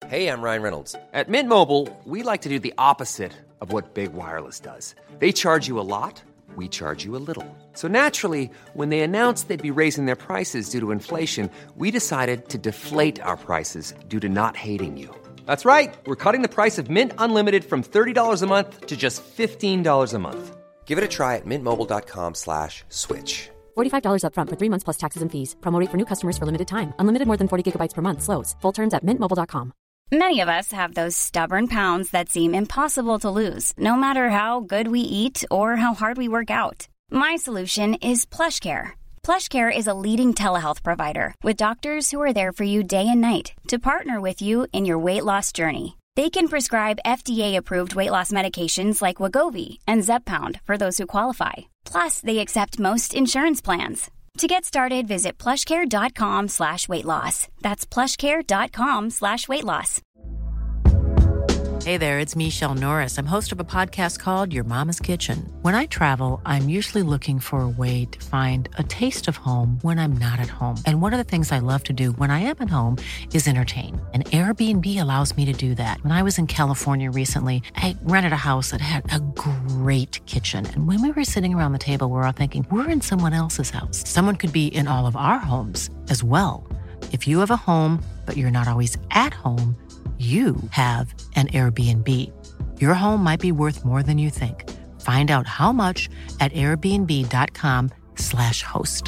Hey, I'm Ryan Reynolds. At Mint Mobile, we like to do the opposite of what Big Wireless does. They charge you a lot, we charge you a little. So naturally, when they announced they'd be raising their prices due to inflation, we decided to deflate our prices due to not hating you. That's right. We're cutting the price of Mint Unlimited from $30 a month to just $15 a month. Give it a try at mintmobile.com/switch. $45 up front for 3 months plus taxes and fees. Promo rate for new customers for limited time. Unlimited more than 40 gigabytes per month. Slows full terms at mintmobile.com. Many of us have those stubborn pounds that seem impossible to lose, no matter how good we eat or how hard we work out. My solution is PlushCare. PlushCare is a leading telehealth provider with doctors who are there for you day and night to partner with you in your weight loss journey. They can prescribe FDA-approved weight loss medications like Wegovy and Zepbound for those who qualify. Plus, they accept most insurance plans. To get started, visit plushcare.com/weightloss. That's plushcare.com/weightloss. Hey there, it's Michelle Norris. I'm host of a podcast called Your Mama's Kitchen. When I travel, I'm usually looking for a way to find a taste of home when I'm not at home. And one of the things I love to do when I am at home is entertain. And Airbnb allows me to do that. When I was in California recently, I rented a house that had a great kitchen. And when we were sitting around the table, we're all thinking, we're in someone else's house. Someone could be in all of our homes as well. If you have a home, but you're not always at home, you have an Airbnb. Your home might be worth more than you think. Find out how much at airbnb.com/host.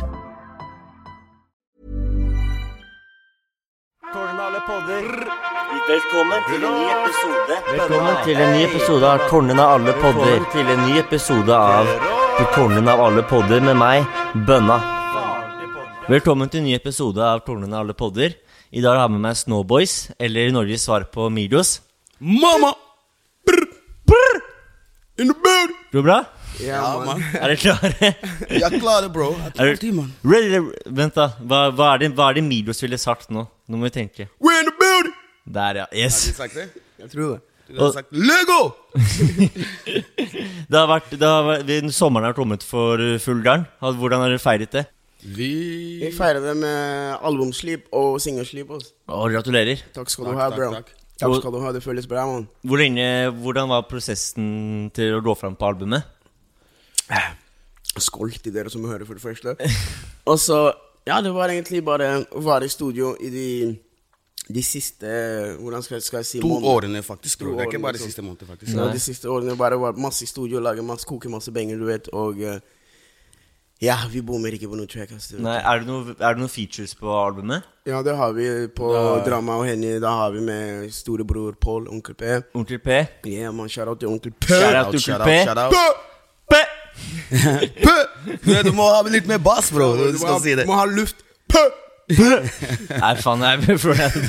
Velkommen til en ny episode. Velkommen til en ny episode av Tårnene av alle podder. Til en ny episode av Tårnene av alle podder med meg, Bønna. Velkommen til en ny episode av Tårnene av alle podder. I dag har jeg med meg Snowboys, eller Norges svar på Migos. Mama! Brr, brr, in the building! Går det bra? Ja, man. Er dere klare? Jeg klarer, bro. Man. Ready? Vent da, hva er det Migos ville sagt nå? Nå må vi tenke. We're in the building! Der, ja. Yes. Har de sagt det? Jeg tror det. De har sagt, Lego! Sommeren har kommet for full gang. Hvordan har dere feiret det? Vi feirer det med albumslip og singelslip. Gratulerer. Takk skal du ha, bro. Takk skal du ha, det føles bra, man. Hvordan var prosessen til å gå frem på albumet? Skål til dere som hører for det første. Og så, ja, det var egentlig bare å være i studio i de siste, hvordan skal jeg si, 2 årene faktisk, bro. Det er ikke bare de siste månedene faktisk. Ja, de siste årene bare var masse i studio, koke masse benger, du vet, og ja, vi bommer ikke på noe track. Nei, er det noen features på albumet? Ja, det har vi på Drama og Henny. Da har vi med storebror Paul, Onkel P. Onkel P? Ja, man, shout out til Onkel P. Shout out. P! Du må ha litt mer bass, bro. Du skal si det. Du må ha luft. P! Nei, faen, jeg får det.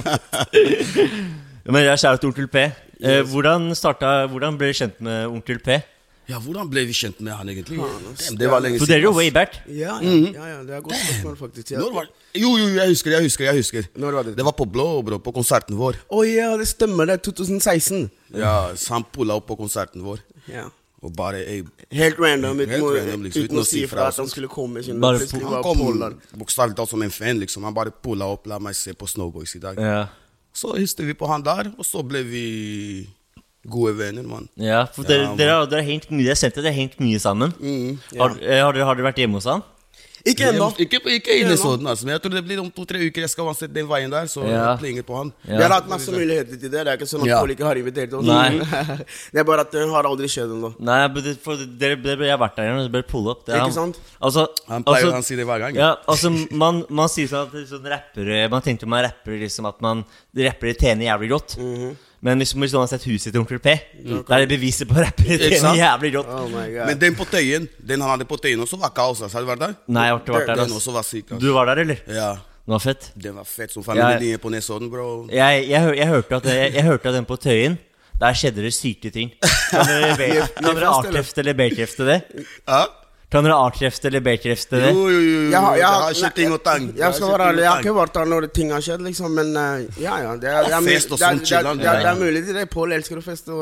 Men jeg shout out til Onkel P. Hvordan ble du kjent med Onkel P? Ja, hvordan ble vi kjent med han egentlig? Det var lenge siden. Så dere er jo way back? Ja, det er godt spørsmål faktisk. Når var det? Jo, jeg husker. Når var det? Det var på Blå, bro, på konserten vår. Ja, det stemmer, det 2016. Ja, så han pullet opp på konserten vår. Ja. Og bare, helt random, liksom, uten å si fra at han skulle komme. Han kom bokstavlig talt som en fan, liksom. Han bare pullet opp, la meg se på Snowboys i dag. Ja. Så hilste vi på han der, og så ble vi gode venner, man. Ja, for dere har hengt mye. Jeg har sett at dere har hengt mye sammen. Har dere vært hjemme hos han? Ikke ennå. Ikke inne sånn, altså. Men jeg tror det blir om 2-3 uker jeg skal uansett den veien der, så jeg plinger på han. Vi har hatt masse muligheter til det. Det er ikke sånn at folk ikke har invitert oss. Det er bare at det har aldri skjedd ennå. Nei, for jeg har vært der igjen, og det ble pull up. Ikke sant? Han pleier å si det hver gang. Ja, altså, man sier sånn at sånn rappere, man tenkte man rapper liksom at rappere tjener jævlig godt. Men hvis man har sett huset til Onkel P, da er det beviset på rappere tjener jævlig godt. Men den på Tøyen, den han hadde på Tøyen også var kaos. Har du vært der? Nei, jeg har ikke vært der. Den også var syk. Du var der, eller? Ja. Det var fett. Den var fett som familien på Nesodden, bro. Jeg hørte at den på Tøyen, der skjedde det syke ting. Kan dere avkrefte eller bekrefte det? Ja? Kan dere A-krefte eller B-krefte det? Jo, det har skjedd ting og tang. Jeg skal være ærlig, jeg har ikke vært der når ting har skjedd, liksom, men ja, det er mulig det. Paul elsker å feste.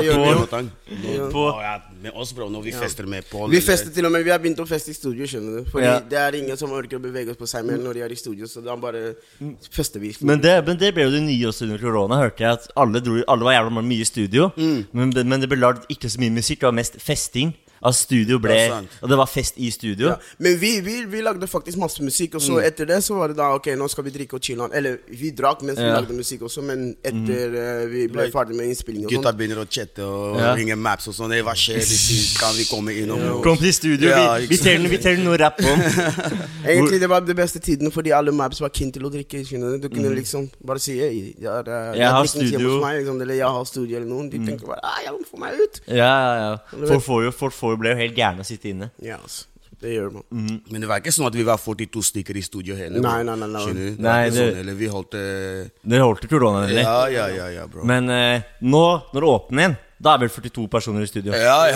Med oss, bro, når vi fester med Paul. Vi fester til og med, vi har begynt å feste i studio, skjønner du. Fordi det er ingen som orker å bevege oss på seg mer når de er i studio, så da bare fester vi i studio. Men det ble jo det nye også under korona, hørte jeg, at alle var jævla mye i studio, men det ble laget ikke så mye musikk, det var mest festing. At studio ble, og det var fest i studio. Men vi lagde faktisk masse musikk. Og så etter det så var det da, ok, nå skal vi drikke og chille. Eller vi drakk mens vi lagde musikk også. Men etter vi ble ferdig med innspilling og sånn, gutta begynner å chatte og ringe maps og sånn. Hva skjer? Kan vi komme inn og kom til studio, vi trenger noe rapp om. Egentlig det var det beste tiden, fordi alle maps var keen til å drikke. Du kunne liksom bare si jeg har studio meg, liksom, eller jeg har studio eller noen. De tenker bare, jeg må få meg ut. Folk ble jo helt gærne å sitte inne. Ja, det gjør man. Men det var ikke sånn at vi var 42 stykker i studio hele. Nei. Eller vi holdt Dere holdt korona, eller? Ja, bro. Men nå, når det åpner igjen, da er vel 42 personer i studio. Ja.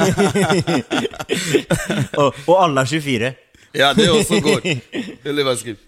og alle er 24. Ja, det er også godt. Eller hva skriver?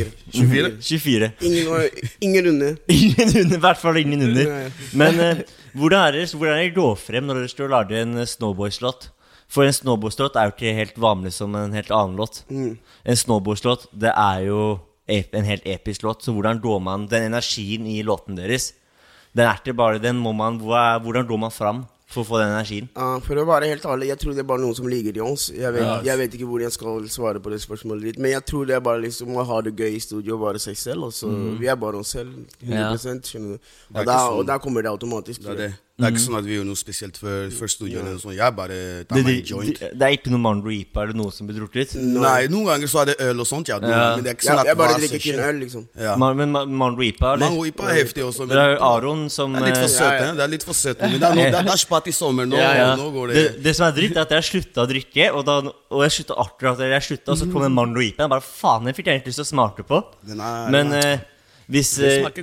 24. Ingen under. Ingen under, i hvert fall ingen under. Men hvordan er det gå frem når dere står og lager en Snowboys-låt? For en Snowboys-låt er jo ikke helt vanlig som en helt annen låt. En Snowboys-låt, det er jo en helt episk låt. Så hvordan går man, den energien i låten deres, den er ikke bare den, hvordan går man fram for å få den energien? For å være helt ærlig, jeg tror det er bare noen som ligger i oss. Jeg vet ikke hvor jeg skal svare på det spørsmålet ditt, men jeg tror det er bare liksom å ha det gøy i studio og være seg selv. Og så vi er bare oss selv, 100%, skjønner du. Og der kommer det automatisk. Det er ikke sånn at vi gjør noe spesielt for studioen eller sånn. Jeg bare tar meg en joint. Det er ikke noe Mando Ipa eller noe som blir drukket? Nei, noen ganger så er det øl og sånt, men det er ikke sånn at jeg bare drikker ikke en øl, liksom. Men Mando Ipa, eller? Mando Ipa er heftig også. Det er Aron som... Det er litt for søt, men det er spatt i sommer nå, nå går det... Det som er dritt er at jeg sluttet å drikke, og jeg sluttet akkurat jeg sluttet, og så kom en Mando Ipa, jeg bare, faen, jeg fikk egentlig lyst til å smake på. Men... Hvis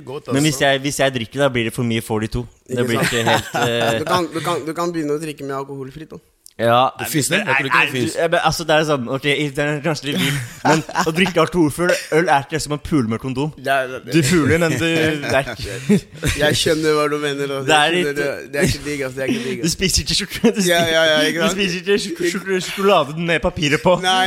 jeg drikker, da blir det for mye for de to. Det blir ikke helt Du kan begynne å drikke med alkoholfritt da. Ja, det finnes det, jeg tror ikke det finnes. Altså det er sånn, ok, det er kanskje litt vild, men å drikke alkoholfull øl er ikke som en pule med kondom. Du puler, men det er ikke. Jeg skjønner hva du mener. Det er ikke digg, altså, det er ikke digg. Du spiser ikke sjokolade, du spiser ikke sjokolade med papiret på. Nei,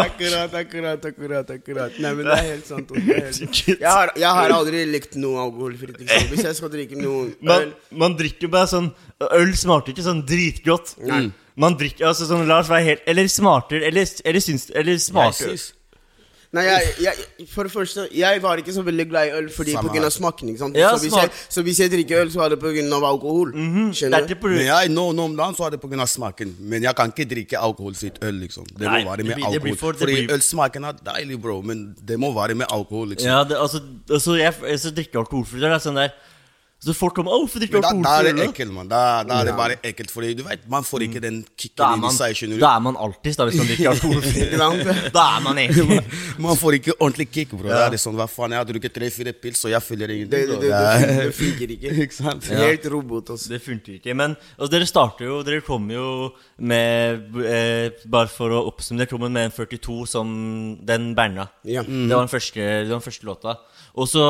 akkurat. Nei, men det er helt sant. Jeg har aldri likt noe alkoholfritt, liksom. Hvis jeg skal drikke noe øl. Man drikker bare sånn, øl smaker ikke sånn dritgodt. Nei. Man drikker, altså sånn, la oss være helt, eller smarter, eller smarter. Nei, for det første, jeg var ikke så veldig glad i øl fordi på grunn av smaken, ikke sant? Så hvis jeg drikker øl, så er det på grunn av alkohol, skjønner du? Men noen om dagen så er det på grunn av smaken, men jeg kan ikke drikke alkoholfritt øl, liksom. Det må være med alkohol, fordi ølsmaken er deilig, bro, men det må være med alkohol, liksom. Ja, altså jeg drikker alkoholfritt, det er sånn der. Så folk kommer, hvorfor drikker du alkohol? Da er det ekkelt, man. Da er det bare ekkelt, fordi du vet, man får ikke den kicken inn i seg, skjønner du? Da er man alltid, da, hvis man drikker alkohol. Da er man egentlig. Man får ikke ordentlig kick, bro. Da er det sånn, hva faen, jeg har drukket 3-4 pils, og jeg følger ingenting, bro. Det funker ikke. Ikke sant? Helt robot, også. Det funker ikke, men dere starter jo, dere kommer jo med, bare for å oppsummere, dere kommer med en 42 som den Berna. Det var den første låta. Og så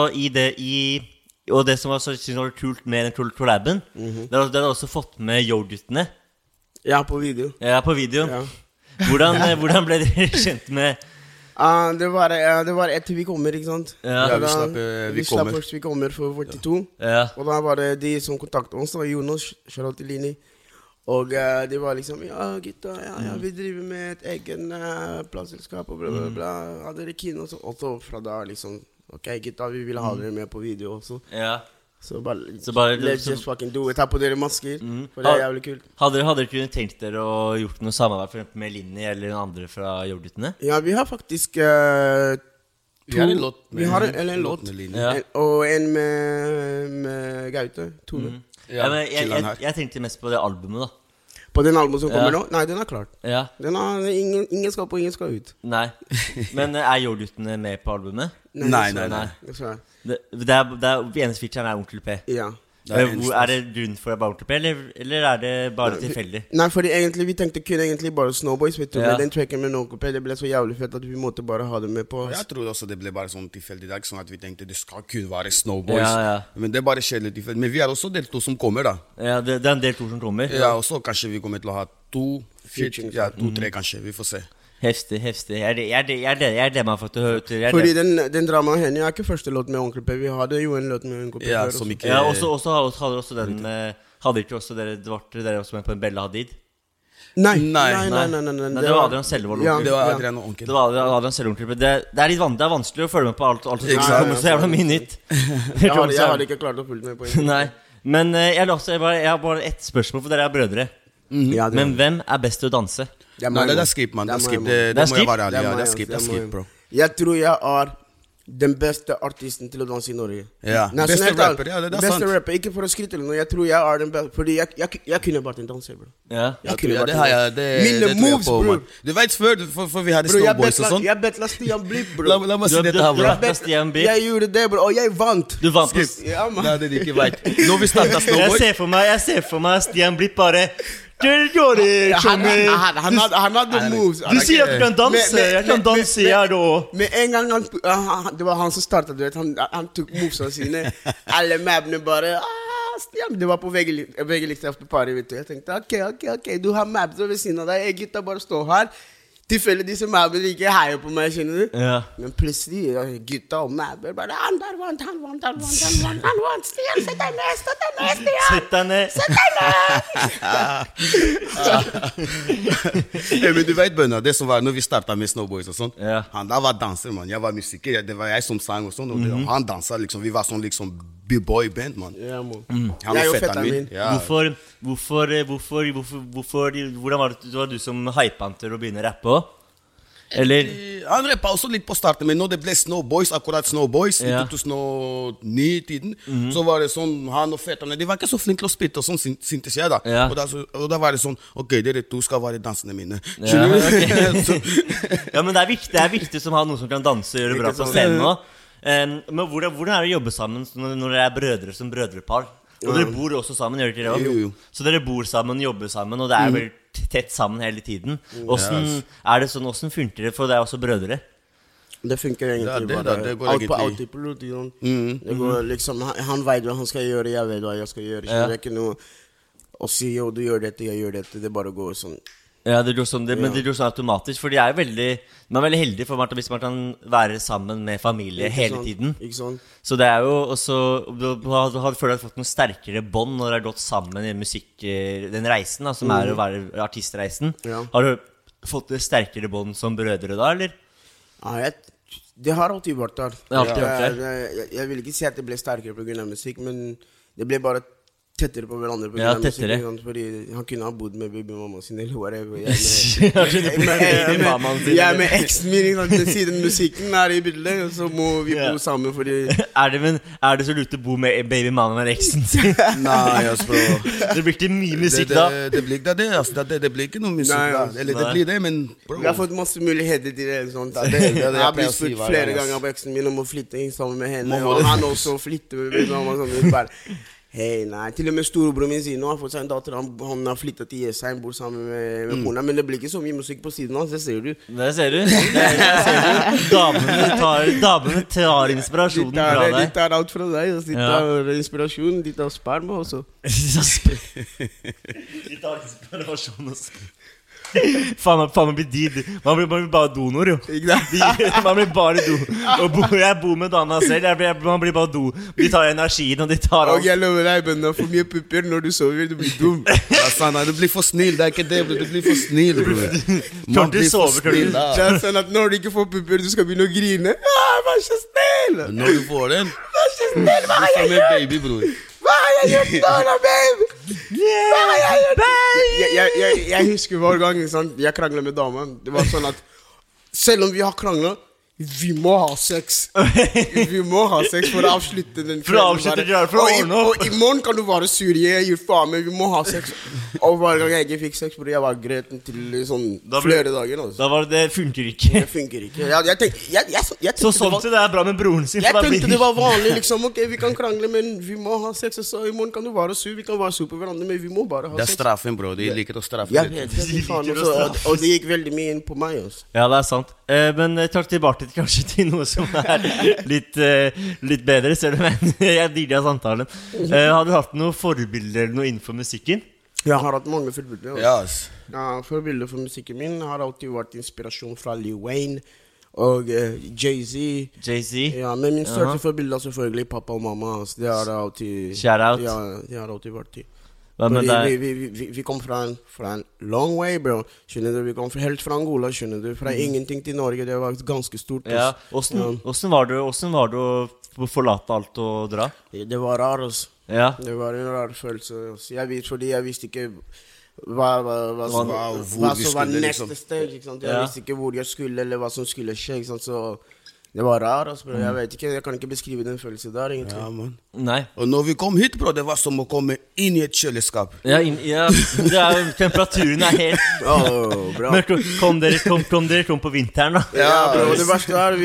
og det som synes jeg var kult med den collaben, det hadde også fått med Yo-guttene. Ja, på video. Ja, på video. Hvordan ble dere kjent med? Det var etter vi kommer, ikke sant? Vi slapp først vi kommer for 42. Og da var det de som kontaktet oss, da, Jonas, Charlotte Lini. Og de var liksom, ja gutta, vi driver med et egen plassselskap og bla bla bla. Ja, dere kino, og så fra da liksom, ok gutta, vi vil ha dere med på video også. Så bare let's just fucking do it. Ta på dere masker, for det er jævlig kult. Hadde dere kunnet tenkt dere å gjort noe samarbeid for eksempel med Linni eller en andre fra Yo-guttene? Ja, vi har faktisk vi har en låt med Linni, og en med Gaute, Tone. Jeg tenkte mest på det albumet da. På den albumet som kommer nå? Nei, den er klart. Ingen skal på, ingen skal ut. Nei, men er Yo-guttene med på albumet? Nei. Det eneste featuren er Onkel P. Ja. det grunn for barneklippet, eller det bare tilfeldig? Nei, fordi egentlig vi tenkte kun egentlig bare Snowboys, vet du. Men den tracken med barneklippet, det ble så jævlig fett at vi måtte bare ha det med på. Jeg tror også det ble bare sånn tilfeldig dag, sånn at vi tenkte det skal kun være Snowboys. Men det bare skjer litt tilfeldig. Men vi også del 2 som kommer da. Ja, det en del 2 som kommer. Ja, og så kanskje vi kommer til å ha 2-3 kanskje, vi får se. Heftig. Jeg gleder meg for å høre. Fordi den dramaen henne ikke første låt med Onkel P. Vi hadde jo en låt med Onkel P. Ja, som ikke... Ja, og så hadde også den... Hadde ikke også dere også med på en Bella Hadid? Nei. Det var Adrian selv var det var Adrian og Onkel. Det var Adrian selv og Onkel. Det er litt vanskelig å følge med på alt som kommer så jævla mye nytt. Jeg hadde ikke klart å følge med på det. Nei, men jeg har bare ett spørsmål, for dere brødre. Men hvem best til å danse? Nei, det skip, man. Det må jeg være ærlig. Ja, det skip, bro. Jeg tror jeg den beste artisten til å danse i Norge. Ja, beste rapper, ja, det er sant. Beste rapper, ikke for å skryte eller noe. Jeg tror jeg den beste, fordi jeg kunne bare en danser, bro. Ja, mine moves, bro. Du vet før vi hadde Snowboys og sånn. Jeg bettla Stian Blipp, bro. La meg si dette her, bro. Jeg gjorde det, bro, og jeg vant. Du vant. Ja, man. Det du ikke vet. Når vi startet Snowboys. Jeg ser for meg Stian Blipp bare... Han hadde moves. Du sier at du kan danse. Jeg kan danse, jeg da. Med en gang det var han som startet, du vet. Han tok movesene sine. Alle mapene bare det var på VG-likt efter party, vet du. Jeg tenkte, ok, du har maps ved siden av deg. Gutta bare stå her. Tilfelle disse mapene ikke heier på meg, kjenner du? Ja. Men plutselig, gutta og mapper bare han vant. Stian, sett deg ned, Stian. Men du vet, Bønna, det som var når vi startet med Snowboys og sånn. Han da var danser, man. Jeg var musiker, det var jeg som sang og sånn. Og han danset liksom, vi var sånn liksom B-boy-band, man. Ja, man. Han er jo fetteren min. Hvordan var det du som hypet han til å begynne å rappe også? Eller? Han rappet også litt på starten, men når det ble Snowboys, akkurat Snowboys, i 2009-tiden, så var det sånn, han og fetterne, de var ikke så flinke til å spytte, og sånn syntes jeg da. Og da var det sånn, ok, dere to skal være dansene mine. Ja, men det er viktig som har noen som kan danse og gjøre bra på scenen også. Men hvordan det å jobbe sammen når dere brødre som brødrepar? Og dere bor også sammen, gjør dere ikke det? Jo. Så dere bor sammen, jobber sammen, og det vel tett sammen hele tiden. Hvordan det sånn, hvordan funker det for deg også brødre? Det funker egentlig bare. Det går egentlig. Autopilot, det går liksom, han vet hva han skal gjøre, jeg vet hva jeg skal gjøre. Det er ikke noe å si, jo, du gjør dette, jeg gjør dette, det bare går sånn. Ja, det går sånn, men det går sånn automatisk. For man er veldig heldig for hvis man kan være sammen med familie hele tiden. Ikke sånn. Så det jo også, du har fått noen sterkere bånd når det gått sammen i musikk, den reisen da, som å være artistreisen. Har du fått det sterkere bånd som brødre da, eller? Ja, det har alltid vært der. Jeg vil ikke si at det ble sterkere på grunn av musikk, men det ble bare tettere på hverandre på grunn av musikken, fordi han kunne ha bodd med babymamma sin eller whatever. Jeg med eksen min, siden musikken i bildet, så må vi bo sammen, fordi... det så lurt å bo med babymamma med eksen sin? Nei, bro. Det blir ikke mye musikk da. Det blir ikke det, det blir ikke noe musikk da. Eller det blir det, men bro. Vi har fått masse muligheter til det, sånn. Jeg har blitt spurt flere ganger på eksen min om å flytte sammen med henne, og han også flytter med mamma, sånn, bare... Hei, nei, til og med storebror min sier nå har fått seg en datter, han har flyttet til Jessheim, bor sammen med kona, men det blir ikke så mye musikk på siden hans, det ser du. Det ser du. Damene tar inspirasjonen fra deg. De tar alt fra deg, de tar inspirasjon, de tar sperma også. De tar inspirasjon også. Faen meg blir man blir bare donor, jo. Man blir bare jeg bor med dama selv, man blir bare do. De tar energien, og de tar alt. Og jeg lover deg, Bønna, for mye pupper når du sover, du blir dum. Du blir for snill, det ikke det, du blir for snill, bro. Man blir for snill. Det sånn at når du ikke får pupper, du skal begynne å grine. Vær så snill. Når du får den, vær så snill, hva har jeg gjort? Baby, bror. Hva har jeg gjort da, babe? Hva har jeg gjort? Jeg husker hver gang, sånn, jeg kranglet med damen. Det var sånn at selv om vi har kranglet, Vi må ha sex for å avslutte den For å avslutte det for å ordne opp. Og i morgen kan du være sur, jeg gir faen, men vi må ha sex. Og hver gang jeg ikke fikk sex, jeg var greten til sånn flere dager altså. Da var det funker ikke. Det funker ikke. Jeg tenkte så sånn til det bra med broren sin. Jeg tenkte det var vanlig liksom, ok, vi kan krangle, men vi må ha sex. Så i morgen kan du være sur, vi kan være sur på hverandre, men vi må bare ha sex. Det straffen, bro, de liker å straffe. Og det gikk veldig mye inn på meg også. Ja, det sant. Men jeg tar tilbake kanskje til noe som litt bedre, selv om jeg digger samtalen. Har du hatt noen forbilder eller noe innenfor musikken? Jeg har hatt mange forbilder. Yes. Ja, forbilder for musikken min har alltid vært inspirasjon fra Lil Wayne og Jay-Z. Ja, men min største forbilder er selvfølgelig pappa og mamma. Det har alltid... Shout out. Ja, det har alltid vært det. Vi kom fra en long way, bro. Skjønner du? Vi kom helt fra Angola, skjønner du? Fra ingenting til Norge, det var ganske stort. Ja, hvordan var det å forlate alt og dra? Det var rar, altså. Ja. Det var en rar følelse. Fordi jeg visste ikke hva som var neste steg, ikke sant? Jeg visste ikke hvor jeg skulle, eller hva som skulle skje, ikke sant? Så det var rar, altså, bro. Jeg vet ikke, jeg kan ikke beskrive den følelsen der, egentlig. Ja, man. Nei. Og når vi kom hit, bro, det var som å komme inn i et kjøleskap. Ja, det temperaturen helt... bra. Men kom dere på vinteren, da? Ja, bro, det verste er,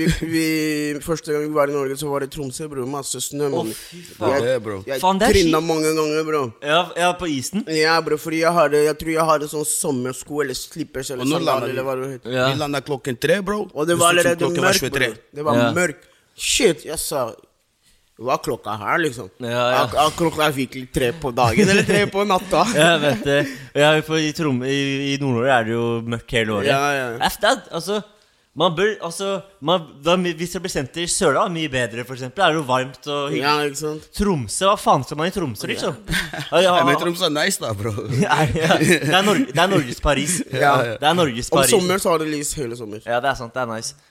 første gang vi var i Norge, så var det Tromsø, bro, masse snø. Jeg trinnet mange ganger, bro. Ja, på isen? Ja, bro, fordi jeg tror jeg hadde sånn sommersko, eller slippers, eller sandal, eller hva det heter. Vi landet 3:00, bro. Og det var allerede mørk, bro. Det var mørk. Shit, jeg sa... Hva klokka her, liksom? Klokka er virkelig 3 på dagen, eller 3 på natta. Jeg vet det. I Nord-Norge er det jo mørkt hele året. Ja. Altså, man bør, hvis det blir sendt til Søla, mye bedre, for eksempel. Er det jo varmt og hyggelig. Ja, ikke sant? Tromsø, hva faen skal man i Tromsø, liksom? Men Tromsø er nice da, bro. Det er Norges Paris. Ja. Det er Norges Paris. Om sommer så har det lys hele sommer. Ja, det er sant, det er nice.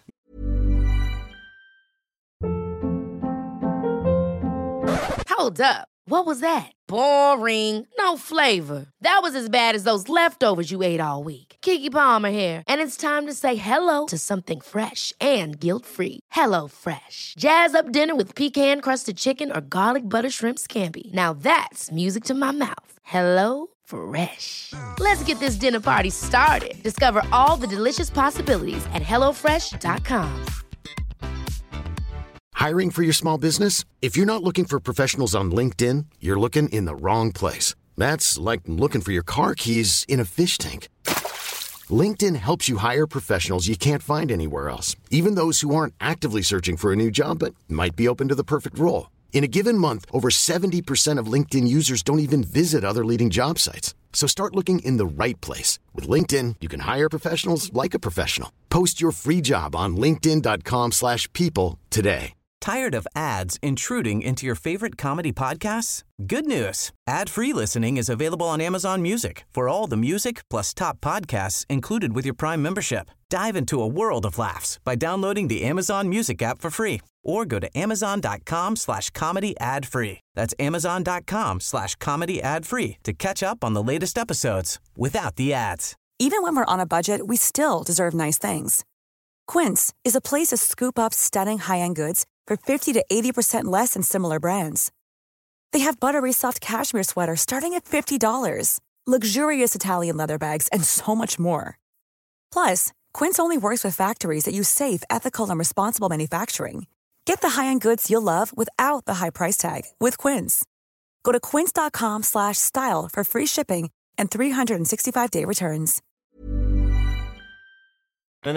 Hold up. What was that? Boring. No flavor. That was as bad as those leftovers you ate all week. Keke Palmer here, and it's time to say hello to something fresh and guilt-free. Hello Fresh. Jazz up dinner with pecan-crusted chicken or garlic butter shrimp scampi. Now that's music to my mouth. Hello Fresh. Let's get this dinner party started. Discover all the delicious possibilities at HelloFresh.com. Hiring for your small business? If you're not looking for professionals on LinkedIn, you're looking in the wrong place. That's like looking for your car keys in a fish tank. LinkedIn helps you hire professionals you can't find anywhere else, even those who aren't actively searching for a new job but might be open to the perfect role. In a given month, over 70% of LinkedIn users don't even visit other leading job sites. So start looking in the right place. With LinkedIn, you can hire professionals like a professional. Post your free job on linkedin.com/people today. Tired of ads intruding into your favorite comedy podcasts? Good news. Ad-free listening is available on Amazon Music for all the music plus top podcasts included with your Prime membership. Dive into a world of laughs by downloading the Amazon Music app for free or go to amazon.com/comedy ad-free. That's amazon.com/comedy ad-free to catch up on the latest episodes without the ads. Even when we're on a budget, we still deserve nice things. Quince is a place to scoop up stunning high-end goods for 50 to 80% less than similar brands. They have buttery soft cashmere sweaters starting at $50, luxurious Italian leather bags, and so much more. Plus, Quince only works with factories that use safe, ethical, and responsible manufacturing. Get the high-end goods you'll love without the high price tag with Quince. Go to quince.com/style for free shipping and 365-day returns. Men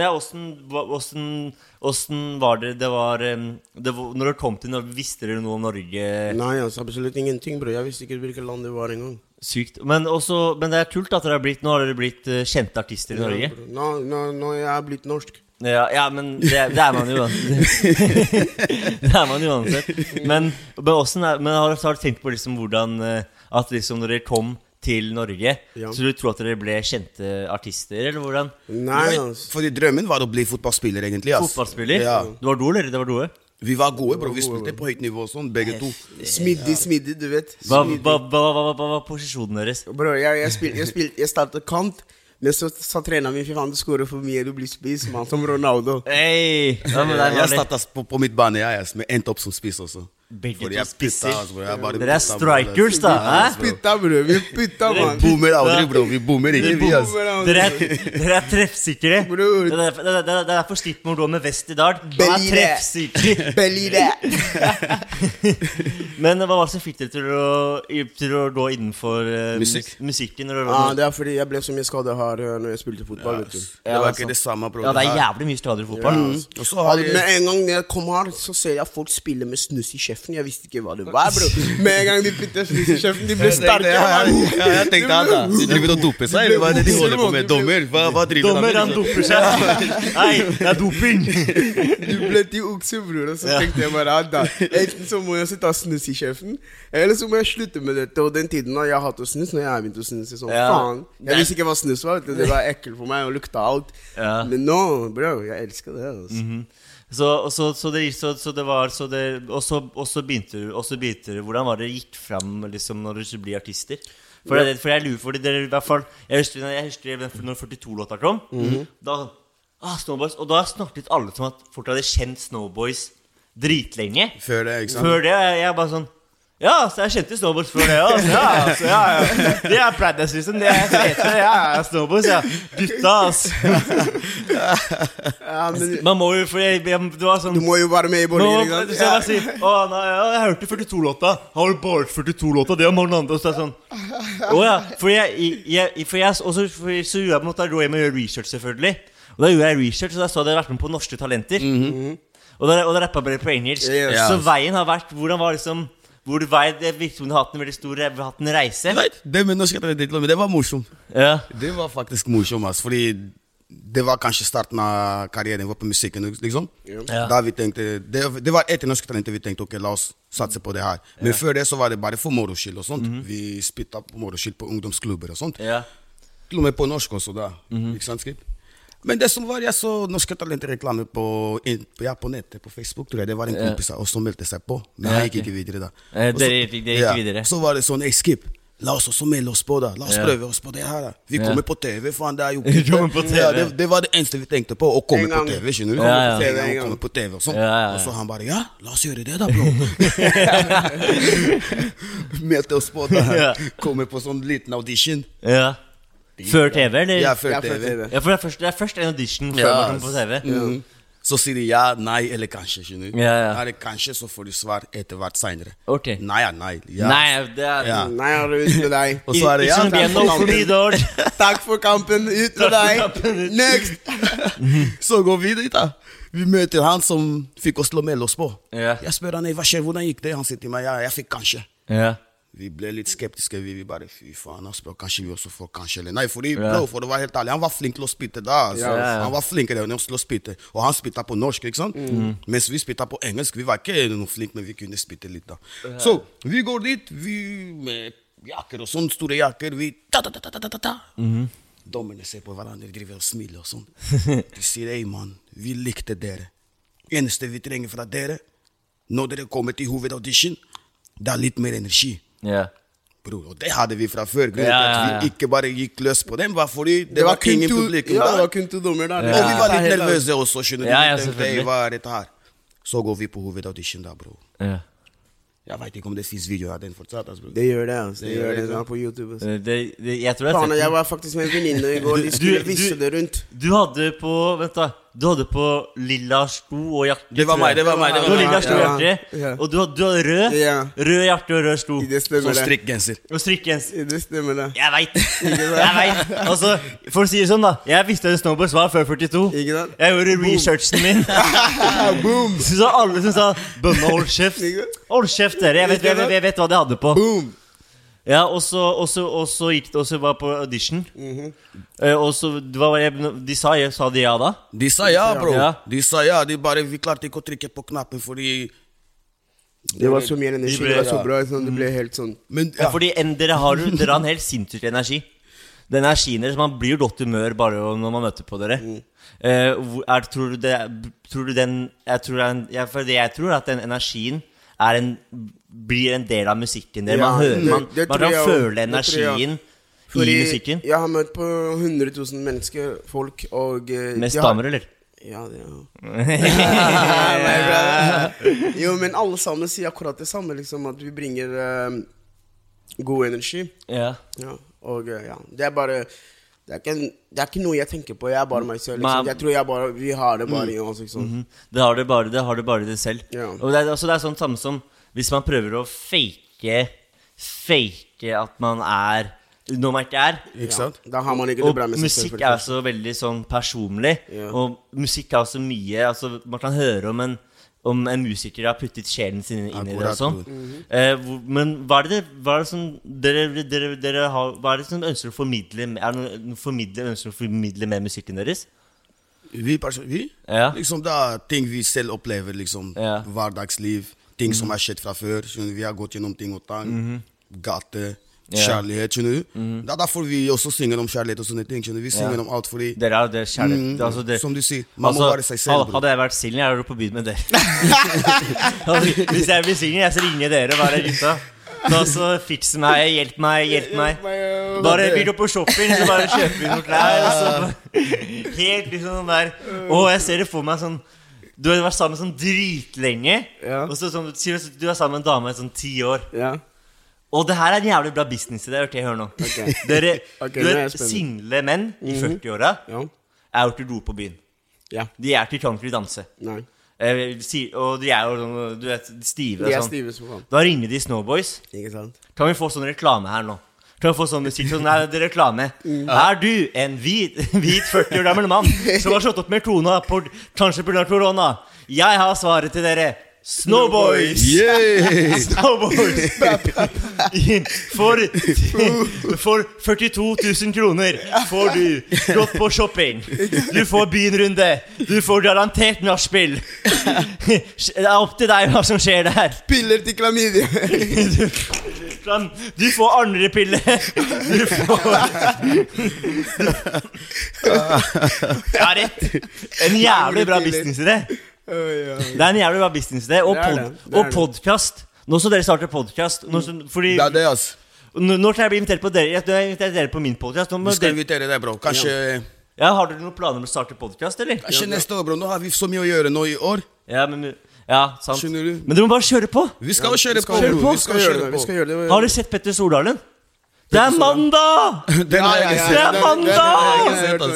hvordan var det når du kom til Norge, visste dere noe om Norge? Nei, altså, absolutt ingenting, bro. Jeg visste ikke hvilket land det var en gang. Sykt. Men det er kult at nå har dere blitt kjente artister i Norge. Nå jeg er blitt norsk. Ja, men det er man jo det er man jo uansett. Men har du tenkt på liksom hvordan at liksom når dere kom til Norge, så du tror at dere ble kjente artister, eller hvordan? Nei, fordi drømmen var å bli fotballspiller egentlig. Fotballspiller? Ja. Du var god, eller? Det var gode? Vi var gode, bro. Vi spilte på høyt nivå sånn, begge to. Smidig, du vet. Hva var posisjonen deres? Bro, jeg startet kant, Men så sa treneren min, fy faen, du skårer for mye, du blir spist, man, som Ronaldo. Hey, jeg startet på mitt bane, jeg endte opp som spist også. Fordi jeg putta, dere strikers da, Putta, bro, vi putta, man. Vi boomer aldri, bro, vi boomer ikke, vi, Dere treffsikre. Det derfor Stitt må gå med vest I dag. Han treffsikre. Men hva var det som fikk dere til å gå innenfor musikken? Det fordi jeg ble så mye skadet her når jeg spilte fotball, vet du. Det var ikke det samme, bro. Ja, det jævlig mye skader I fotball. Men en gang når jeg kom her, så ser jeg folk spille med snus I kjeften. Jeg visste ikke hva det var, bro. Med en gang de putter snus I kjeften, de ble sterke. Jeg tenkte da, de driver å dope seg, eller hva det de holder på med? Dommer, hva driver Dommer, han doper seg. Nei, det doping. Du ble til okse, bror, og så tenkte jeg bare, da, enten så må jeg ta snus I kjeften, eller så må jeg slutte med dette. Og den tiden da jeg hatt å snus, når jeg begynte å snus sånn, faen. Jeg visste ikke hva snus var, det var ekkel for meg, og lukta alt. Men nå, bro, jeg elsker det, altså. Så begynte du, hvordan var det gikk frem liksom, når du skulle bli artister? For jeg lurer for det, I hvert fall, jeg husker når 42-låta kom, da, Snowboys, og da snakket alle som at folk hadde kjent Snowboys dritlenge. Før det, ikke sant? Før det, jeg bare sånn, ja, så jeg kjente Snowboys før det, det Paradise liksom, det fete, Snowboys, gutta, man må jo, for det var sånn du må jo være med I bollen, ikke sant? Så jeg bare sier, nei, jeg hørte 42-låta, har du bare 42-låta, det mange andre, og så sånn, så gjorde jeg måtte gå hjem og gjøre research selvfølgelig, og da gjorde jeg research, og da så hadde jeg vært med på Norske Talenter, og da rappet bare på engelsk, så veien har vært, hvordan var liksom, hvor det virket som du har hatt en veldig stor reise. Det med Norske Talenter, det var morsomt. Det var faktisk morsomt, fordi det var kanskje starten av karrieren vår på musikken, liksom. Da vi tenkte, det var etter Norske Talenter vi tenkte, ok, la oss satse på det her. Men før det så var det bare for moroskyld og sånt. Vi spyttet på moroskyld på ungdomsklubber og sånt. Til og med på norsk også da, ikke sant, Skip? Men det som var, jeg så Norske Talenter-reklame på nettet, på Facebook, tror jeg. Det var en kompis som meldte seg på, men jeg gikk ikke videre da. Det gikk ikke videre. Så var det sånn, hey Skip, la oss også melde oss på da. La oss prøve oss på det her da. Vi kommer på TV, faen, det jo det var det eneste vi tenkte på, å komme på TV, skjønner du? Komme på TV og sånn. Og så han bare, ja, la oss gjøre det da, bro. Meldte oss på da. Kommer på sånn liten audition. Før TV, eller? Ja, før TV. Ja, for det først en audition før man kommer på TV. Så sier de ja, nei, eller kanskje, skjønner du? Er det kanskje, så får du svar etter hvert senere. Nei, nei. Nei, har du ut med deg. Og så det ja. Takk for kampen, ut med deg. Next! Så går vi dit da. Vi møter han som fikk oss til å melde oss på. Jeg spør han, hva skjer, hvordan gikk det? Han sier til meg, ja, jeg fikk kanskje. Vi ble litt skeptiske, vi bare, fy faen, han spør kanskje vi også får kanskje, eller nei, for det var helt ærlig, han var flink til å spytte da, han var flinkere enn oss til å spytte, og han spyttet på norsk, ikke sant? Mens vi spyttet på engelsk, vi var ikke noe flink, men vi kunne spytte litt da. Så, vi går dit, vi med jakker og sånn, store jakker, vi ta-ta-ta-ta-ta-ta. Dommerne ser på hverandre, driver og smiler og sånn. De sier, hey man, vi likte dere. Eneste vi trenger fra dere, når dere kommer til hovedaudition, det litt mer energi. Bro, og det hadde vi fra før. Grunnen til at vi ikke bare gikk løs på dem, var fordi det var ingen publikum der. Det var kun 2 dommer der. Og vi var litt nervøse også, skjønner du. Tenkte, hva dette her? Så går vi på hovedaudition da, bro. Jeg vet ikke om det finnes video av den fortsatt, bro. Det gjør det, altså. Det gjør det på YouTube. Jeg tror det jeg var faktisk med en venninne i går, de skulle vise det rundt. Du hadde på, vent da, du hadde på lilla sko og jakke. Det var meg. Du hadde lilla sko og jakke, og du hadde rød jakke og rød sko. Sånn strikkgenser. Og strikkgenser. Det stemmer det. Jeg vet. Altså, for å si det sånn da, jeg visste en Snowboys var før 42. Jeg gjorde researchen min. Boom. Så alle som sa, Bønna, hold kjeft. Hold kjeft dere, jeg vet hva de hadde på. Boom. Ja, og så gikk det også bare på audition. Og så de sa de ja da? De sa ja, bro. De sa ja, vi klarte ikke å trykke på knappen fordi det var så mye energi, det var så bra, det ble helt sånn. Fordi dere har en helt sinnssyk energi. Den energien deres, man blir jo godt humør bare når man møter på dere. Tror du den, jeg tror at den energien blir en del av musikken der. Man kan føle energien. I musikken? Jeg har møtt på 100 000 mennesker, folk, og mest damer, eller? Ja, det Jo, men alle sammen sier akkurat det samme, liksom, at vi bringer god energi. Ja. Og det bare det er ikke noe jeg tenker på. Jeg er bare meg selv liksom. Jeg tror vi har det bare I oss liksom. Det har det bare det selv. Og det er sånn samme som hvis man prøver å fake at man når man ikke ikke sant? Da har man ikke det bra med seg selv. Og musikk så veldig sånn personlig. Og musikk så mye, altså man kan høre om en musiker har puttet sjelen sin inn I det og sånn. Men hva det som dere har, hva det som ønsker å formidle, ønsker å formidle med musikken deres? Vi? Liksom det ting vi selv opplever, liksom, hverdagsliv, ting som har skjedd fra før, vi har gått gjennom ting og tang, gate, kjærlighet, skjønner du? Det derfor vi også synger om kjærlighet og sånne ting, skjønner du? Vi synger om alt fordi det kjærlighet altså som du sier, man må være seg selv, bro. Hadde jeg vært Siljen, jeg hadde på byen med dere. Hvis jeg blir Siljen, jeg så ringer dere bare gutta. Så fiks meg, hjelp meg. Bare vi går på shopping, så bare kjøper vi noen klær så, helt liksom der. Jeg ser det for meg sånn. Du har vært sammen sånn dritlenge, og så sånn, du var sammen med en dame sånn 10 år. Og det her en jævlig bra business I det, hørte jeg høre nå. Dere single menn I 40-åra gjort til ro på byen. De til country danse. Og de jo, du vet, stive og sånn. Da ringer de Snowboys. Kan vi få sånn reklame her nå? Kan vi få sånn musikk? Sånn, det reklame. Du en hvit 40 år gammel mann som har slått opp med kona kanskje på grunn av korona? Jeg har svaret til dere. Snowboys! Snowboys! For 42 000 kroner får du gått på shopping. Du får bynrunde. Du får garantert nachspiel. Det opp til deg hva som skjer der. Piller til klamydia. Du får andre piller. Du får rett. En jævlig bra business I det. Det en jævlig bra business det. Og podcast. Nå så dere starter podcast fordi, det det altså. Nå kan jeg bli invitert på dere. Jeg har invitert dere på min podcast. Vi skal invitere deg, bro. Kanskje har dere noen planer om å starte podcast, eller? Kanskje neste år, bro. Nå har vi så mye å gjøre nå I år. Sant. Men dere må bare kjøre på. Vi skal kjøre på, bro. Vi skal gjøre det. Har dere sett Petter Stordalen? Det mandag! Det mandag!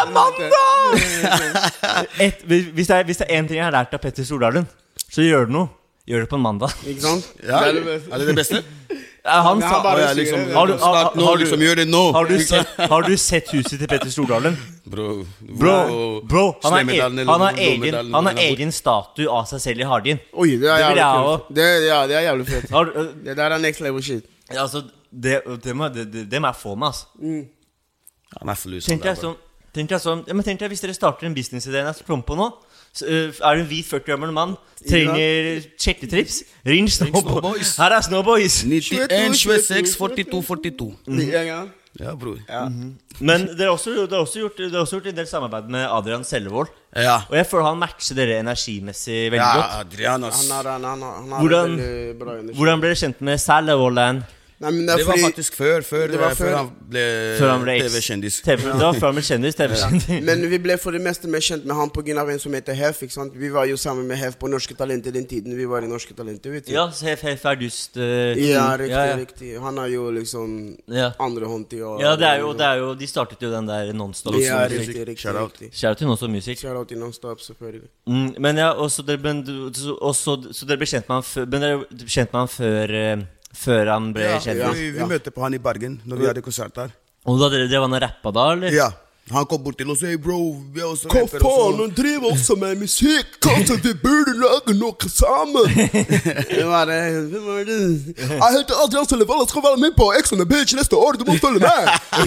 Hvis det en ting jeg har lært av Petter Stordalen, så gjør det noe. Gjør det på en mandag. Ikke sant? Det det beste? Han sa gjør det nå. Har du sett huset til Petter Stordalen? Bro, han har egen statue av seg selv I Hardin. Oi, det jævlig kult. Det jævlig fett. Det der next level shit. Altså, det må jeg få med, altså. Han full ut sånn. Tenk deg hvis dere starter en business-idé jeg skal på nå. Du en hvit 40-gammel mann, trenger sjekketrips, ring Snowboys. Her Snowboys. 91, 26, 42, 42. Ja, bror. Men dere har også gjort en del samarbeid med Adrian Sellevold. Og jeg føler han matcher dere energimessig veldig godt. Adrian, han veldig bra energi. Hvordan ble dere kjent med Sellevold? Det var faktisk før han ble TV-kjendis. Det var før han ble kjendis, TV-kjendis. Men vi ble for det meste mer kjent med han på grunn av en som heter Hef, ikke sant? Vi var jo sammen med Hef på Norske Talenter den tiden vi var I Norske Talenter, vet du? Ja, Hef just... Ja, riktig. Han jo liksom andre hånd til å... Ja, det jo, de startet jo den der Non-Stop Music. Ja, riktig. Shout til Non-Stop Music. Shout til Non-Stop, selvfølgelig. Men så dere ble kjent med han før han ble kjendis. Vi møtte på han I Bergen når vi hadde konsert der. Og da dere var rappa da, eller? Ja. Han kom bort til oss og sier, bro, vi også rapper også. Hva faen, han driver også med musikk. Kanskje vi burde lage noe sammen. Det var det. Jeg heter Adrian Sellevold, jeg skal være med på X on the Beach neste år, du må følge med.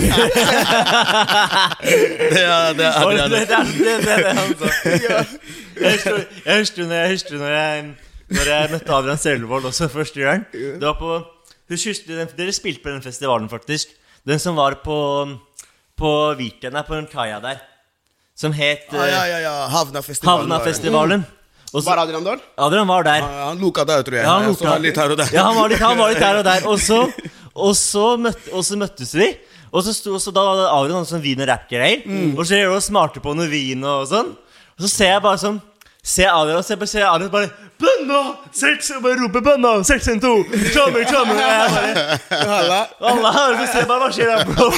Det Adrian. Det han sa. Jeg husker når jeg møtte Adrian Sellevold også første gang. Det var på, dere spilte på den festivalen faktisk. Den som var på Viken, på en kaja der. Som het Havnafestivalen. Var Adrian der? Adrian var der. Han lukket der, tror jeg. Ja, han var litt her og der. Og så møttes vi. Og så da hadde Adrian sånn vin- og rap-greier. Og så gjør du smarte på noe vin og sånn. Og så ser jeg bare sånn Adrian bare Bønna! Og bare roper Bønna! 612! Kommer! Og jeg bare Allah! Og så ser jeg bare, hva skjer der, bro?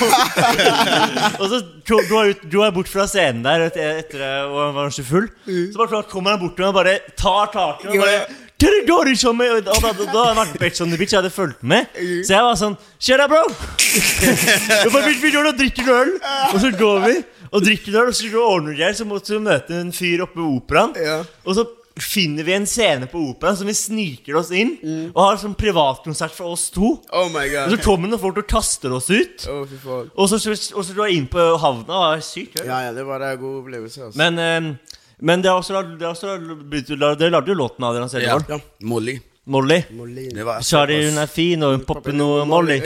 Og så dro jeg bort fra scenen der etter jeg var så full. Så bare kommer han bort til meg og bare tar taket og bare og da hadde jeg vært på Ex on the Beach. Jeg hadde fulgt med. Så jeg var sånn skjer der, bro? Vi gjør noe, drikker øl. Og så går vi og drikker øl. Og så ordner vi så måtte vi møte en fyr oppe ved operaen. Og så finner vi en scene på operaen som vi sniker oss inn og har sånn privatkonsert for oss to. Oh my god. Og så kommer noen folk og kaster oss ut. Og så drar jeg inn på havna. Det var sykt. Ja, det var en god opplevelse altså. Men det lagde jo låten av dere selv. Ja, Molly. Shari, hun fin og hun popper noe Molly.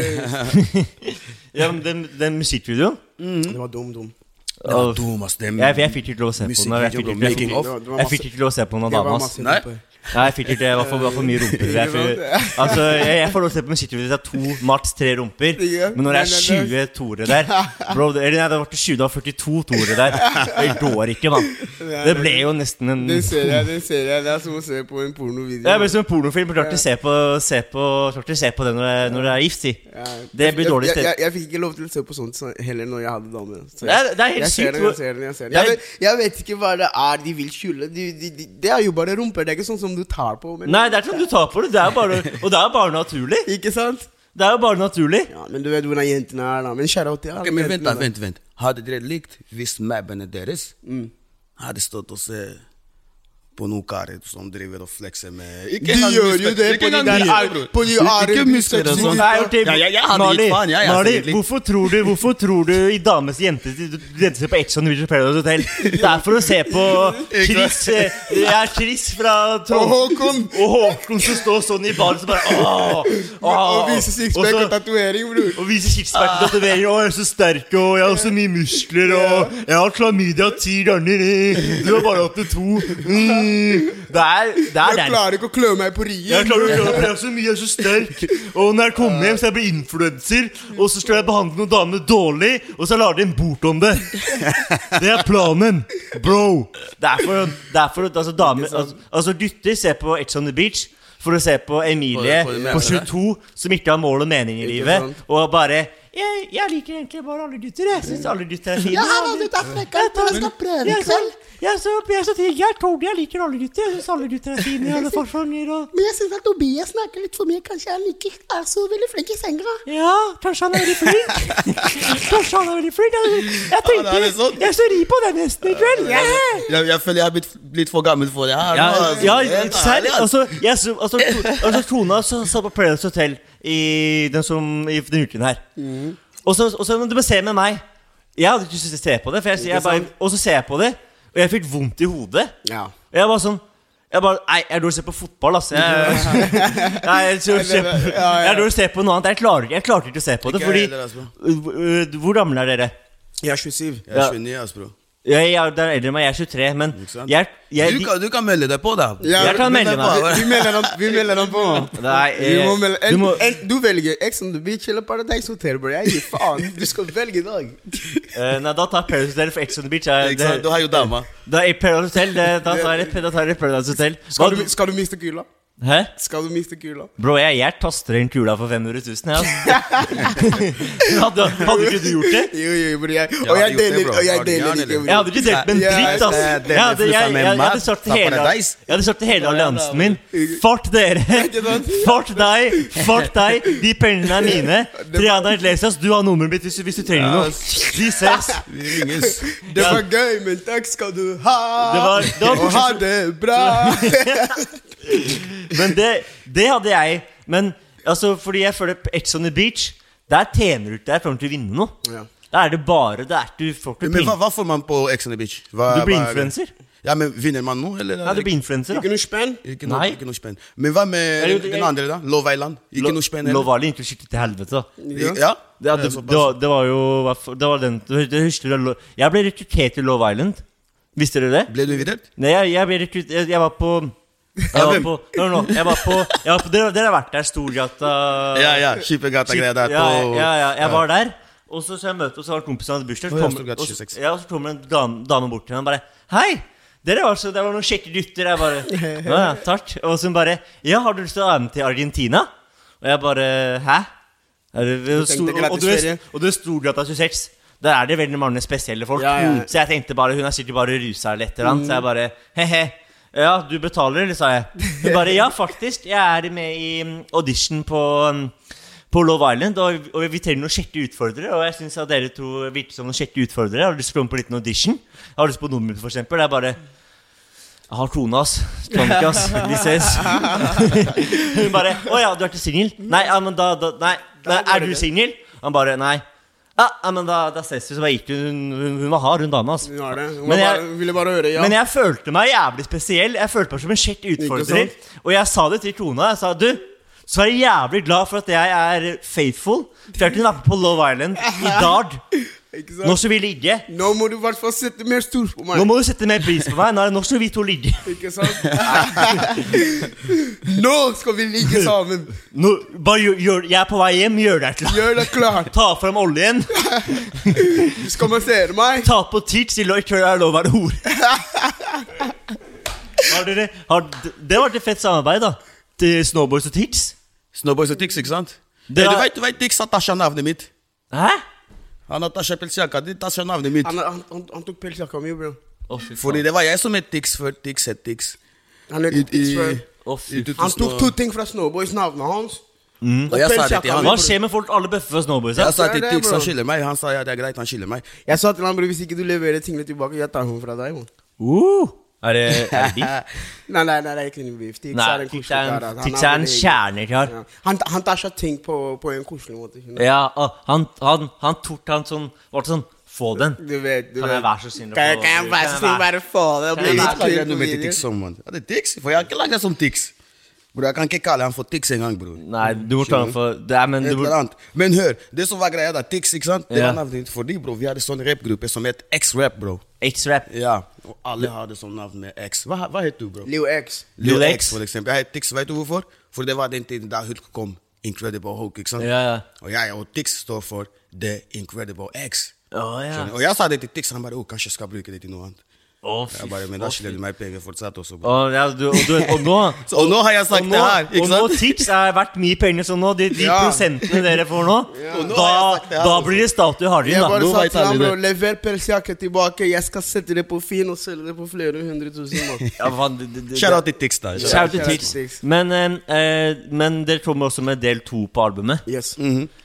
Ja, men den musikkvideoen det var dum jeg fikk ikke lov å se på den. Jeg fikk ikke lov å se på noen damer. Nei, jeg fikk ikke det. Det var for mye rumper. Jeg får lov å se på musikkvideoen. Det 2, maks 3 rumper. Men når det 20 toere der bro, det var 20, det var 42 toere der. Det går ikke, mann. Det ble jo nesten en Den ser jeg. Det som å se på en pornovideo. Ja, men som en pornofilm. Du klarte å se på det når det gift, si. Det blir dårlig sted. Jeg fikk ikke lov til å se på sånt heller når jeg hadde dame. Det helt sykt. Jeg vet ikke hva det de vil skjule. Det jo bare rumper. Det ikke sånn som du tar på. Nei, det ikke som du tar på det. Og det bare naturlig. Ikke sant? Det jo bare naturlig. Ja, men du vet hvordan jentene da. Men shout out til alle. Men vent. Hadde dere likt hvis mabbene deres hadde stått og se på noen karer som driver og flekser med de gjør jo det på de der på de ikke muskler og sånt. Mali, hvorfor tror du I dames jenter ser på Ex on the Beach og Paradise Hotel? Det for å se på Chris fra og Håkon som står sånn I bar så bare og viser sixpack og tatovering, bror. Og viser sixpack og tatovering. Jeg så sterk og jeg har så mye muskler og jeg har klamydia 10 ganger. Du har bare opp til 2. Jeg klarer ikke å klø meg på ryggen. Jeg klarer ikke å klø meg så mye, jeg så sterk. Og når jeg kommer hjem så jeg blir influencer. Og så skal jeg behandle noen damer dårlig. Og så lager de en bort om det. Det planen, bro. Derfor altså damer altså gutter ser på Ex on the Beach for å se på Emilie på 22 som ikke har mål og mening I livet. Og bare jeg liker egentlig bare alle gutter. Jeg synes alle gutter fine. Du frekk. Jeg skal prøve I kveld. Jeg liker alle gutter. Jeg synes alle gutter fine I alle forfanger Men jeg synes at Tobias snakker litt for mye. Kanskje han ikke så veldig flink I senga. Ja, kanskje han veldig flink. Jeg tenkte jeg så ri på den nesten I kveld. Jeg føler jeg har blitt for gammel for det her. Ja, særlig. Altså Tona satt på Paradise Hotel I den uken her. Og så når du bare ser med meg jeg hadde ikke lyst til å se på det og så ser jeg på det og jeg fikk vondt I hodet og jeg var sånn jeg dør å se på fotball jeg dør å se på noe annet jeg klarte ikke å se på det fordi hvor gammel dere? Jeg 27 Jeg 29 bro Jeg eldre meg, jeg 23 men du kan melde deg på da Jeg kan melde meg Vi melder dem på Nei, du velger Ex on the Beach eller Paradise Hotel bro Jeg gir faen, du skal velge I dag Nei, da tar Paradise Hotel for Ex on the Beach Du har jo dama Da Paradise Hotel, da tar jeg Paradise Hotel Skal du miste kula? Hæ? Skal du miste kula? Bro, jeg taster en kula for 500 000 Hadde ikke du gjort det? Jo, bro Og jeg deler ikke Jeg hadde ikke delt med en dritt, ass Jeg hadde sagt til hele alliansen min Fuck dere Fuck deg De pengene mine Triana Iglesias, du har nummeret mitt hvis du trenger noe Vi ses Det var gøy, men takk skal du ha Og ha det bra Men det hadde jeg Men altså, fordi jeg føler på Ex on the Beach Der tjener du ikke der for å vinne noe Der det bare du får ikke Men hva får man på Ex on the Beach? Du blir influencer Ja, men vinner man noe? Eller? Nei, du blir influencer Ikke noe spenn? Ikke noe spenn Men hva med den andre da? Love Island? Ikke noe spenn heller? Love Island ikke skikkelig til helvete da Ja? Det var jo Det var den Jeg ble rekruttert til Love Island Visste du det? Ble du invitert? Nei, jeg ble rekruttert Jeg var på Dere har vært der Storgata Skipegata-greia der Ja, jeg var der Og så jeg møter, og så har kompisen hadde bursdag. Så kommer en dame bort til henne og bare hei, det var noen kjekke gutter. Jeg bare, ja, takk. Og så hun bare, ja, har du lyst til å være med til Argentina? Og jeg bare, hæ? Og det stod at det 26. Der det veldig mange spesielle folk. Så jeg tenkte bare, hun sikkert bare rusa eller et eller annet. Så jeg bare, hehe, ja, du betaler, eller sa jeg. Hun bare, ja, faktisk, jeg med i audition på Love Island, og vi trenger noen kjekke utfordrere, og jeg synes at dere to virker som noen kjekke utfordrere. Har du lyst til å komme på en liten audition? Har du lyst på nummer, for eksempel? Det bare, jeg har kona, ass. Kan ikke, ass. Vi ses. Hun bare, åja, du ikke single? Nei, ja, men nei, du single? Han bare, nei. Ja, men da ses vi, så bare gikk hun var hard, hun dame, ass. Hun ville bare høre, ja. Men jeg følte meg jævlig spesiell. Jeg følte meg som en kjekk utfordrer. Og jeg sa det til kona, jeg sa, du, så jeg jævlig glad for at jeg faithful. For jeg kunne være på Love Island i dag. Nå skal vi ligge. Nå må du i hvert fall sette mer stor på meg. Nå må du sette mer pris på meg. Nå skal vi to ligge. Ikke sant? Nå skal vi ligge sammen. Jeg på vei hjem, gjør deg klar. Gjør deg klar. Ta frem oljen. Du skal massere meg. Ta på tits i lov å være hore. Det var et fett samarbeid da. Til Snowboys og Tix. Snowboys og Tix, ikke sant? Du vet Tix har tasja navnet mitt. Hæ? Han har tasja pelsjakka, det tasja navnet mitt. Han tok pelsjakka mye, bro. Fordi det var jeg som het Tix før Tix het Tix. Han het Tix før. Han tok 2 ting fra Snowboys, navnet hans. Og jeg sa det til han. Hva skjer med folk alle bøffer fra Snowboys? Jeg sa til Tix, han skylder meg. Han sa ja, det greit, han skylder meg. Jeg sa til han, bro, hvis ikke du leverer tingene tilbake, jeg tar hun fra deg, man. Er det de? Nei, det er ikke noe beef. Tix er en kjernekar. Han tar seg ting på en koselig måte. Ja, han tok han sånn, var det sånn, få den. Du vet. Kan jeg være så snill? Kan jeg være så snill bare få det? Jeg har ikke laget noe med til Tix som, man. Ja, det Tix, for jeg har ikke laget det som Tix. Bro, jeg kan ikke kalle han for Tix en gang, bro. Nei, du må ta han for Men hør, det som var greia da, Tix, ikke sant? Det var navnet fordi, bro, vi hadde sånn rapgruppe som het X-Rap, bro. X-Rap? Ja, og alle hadde sånn navn med X. Hva heter du, bro? Lil X. Lil X, for eksempel. Jeg het Tix, vet du hvorfor? For det var den tiden da Hulk kom, Incredible Hulk, ikke sant? Ja. Og Tix står for The Incredible X. Ja. Og jeg sa det til Tix, han bare, kanskje jeg skal bruke det til noe annet. Men da skylder du meg penger fortsatt også. Og nå har jeg sagt det her, ikke sant? Og nå Tix vært mye penger, så nå de prosentene dere får nå, da blir det statue Harry. Jeg bare sa til ham, bro, lever pelsjakke tilbake, jeg skal sette det på fin og selge det på flere 100,000. Shout out til Tix da. Shout out til Tix. Men dere kommer også med del 2 på albumet. Yes.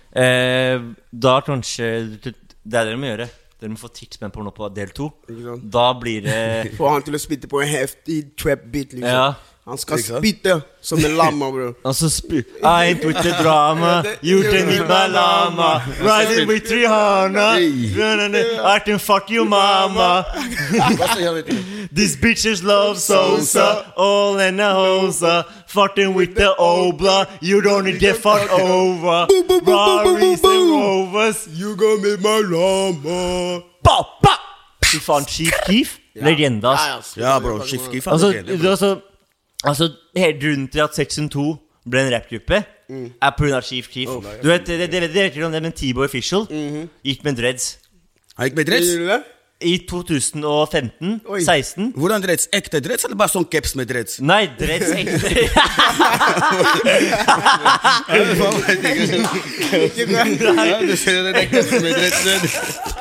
Da kanskje, det dere må gjøre, dere må få Tix med på noe på del 2. Da blir det få han til å spytte på en heftig trap beat, liksom. Ja. Han skal spytte som en lama, bro. Altså I ain't with the drama, you can eat my llama, riding with Rihanna, I can fuck your mama. These bitches love Sosa, all in a hosa, fucking with the Obla, you don't need get fucked over. Rari's and Rovers, you gonna be my llama. Ba! Fy faen, Chief Keef, legenda. Ja, bro, Chief Keef er legenda. Altså, helt grunnen til at Section 2 ble en rapgruppe på grunn av Chief Keef. Du vet, det vet ikke om det, men T-Boy Official gikk med dreads. Han gikk med dreads? I 2015-16. Hvordan dreads? Ekte dreads eller bare sånn caps med dreads? Nei, dreads ekte. Du ser det er caps med dreads.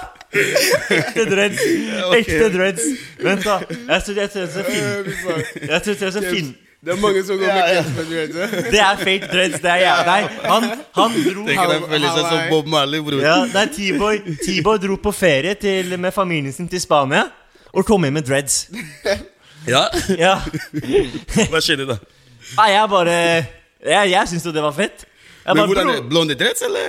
Ekte dreads. Vent da, jeg tror det er så fin. Det er mange som går med caps med dreads. Det er fake dreads, det er jævlig. Han dro. Tenker den føler seg som Bob Marley, bror. Ja, det er T-Boy dro på ferie med familien sin til Spania og kom inn med dreads. Ja? Ja. Hva skjedde da? Nei, jeg synes jo det var fett. Men hvordan er det? Blonde dreads, eller?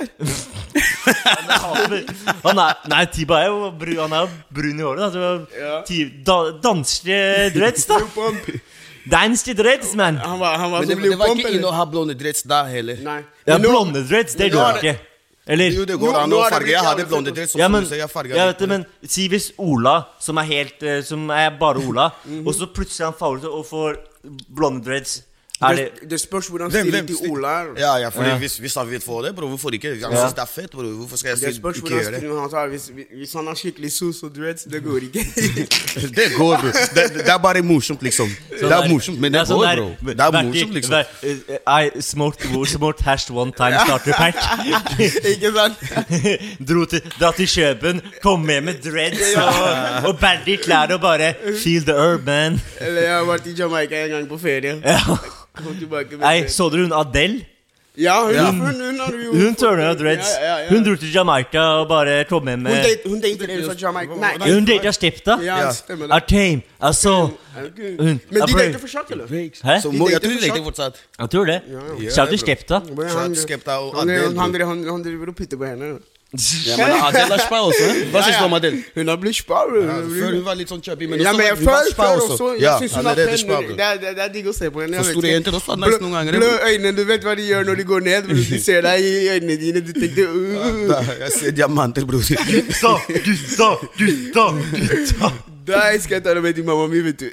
Nei, T-Boy er jo brun i håret da. Danske dreads da. Danske dreads, man. Men det var ikke inn å ha blonde dreads da heller. Nei. Ja, blonde dreads, det går ikke. Eller? Jo, det går an å farge. Jeg hadde blonde dreads. Ja, men si hvis Ola, som er bare Ola, og så plutselig han faller og får blonde dreads, Det spørs hvordan stilen til Ola Ja, fordi hvis han vil få det, bro, hvorfor ikke? Han synes det fett, bro, hvorfor skal jeg ikke gjøre det? Det spørs hvordan stilen han tar, hvis han har skikkelig sus og dreads, det går ikke. Det går, bro. Det bare morsomt, liksom. Det morsomt, men det går, bro. Det morsomt, liksom. I smoked hashed one time starter pack. Ikke sant? Dra til Køben, kom med dreads og baggy klær og bare feel the herb, man. Eller jeg har vært i Jamaica en gang på ferie. Så du hun Adele? Ja, hun turner dreads. Hun dro til Jamaica og bare kom med Hun datet en fra Jamaica. Hun datet Skepta? Ja, stemmer det. I came, I saw. Men de datet fortsatt, eller? Hæ? Jeg tror de datet fortsatt. Jeg tror det. Shout til Skepta. Han driver og putter på henne. Ja, men Adele har spa også. Hva synes du om Adele? Hun har blitt spa, bro. Før hun var litt sånn chubby, men ja, men før også. Ja, jeg synes hun har pen. Det er digg å se på henne. Så store jenter også, nice noen ganger. Blå øynene, du vet hva de gjør når de går ned. Du ser deg i øynene dine, du tenker Jeg ser diamanter, bror. Gutta. Da skal jeg ta det med til mamma mi, vet du.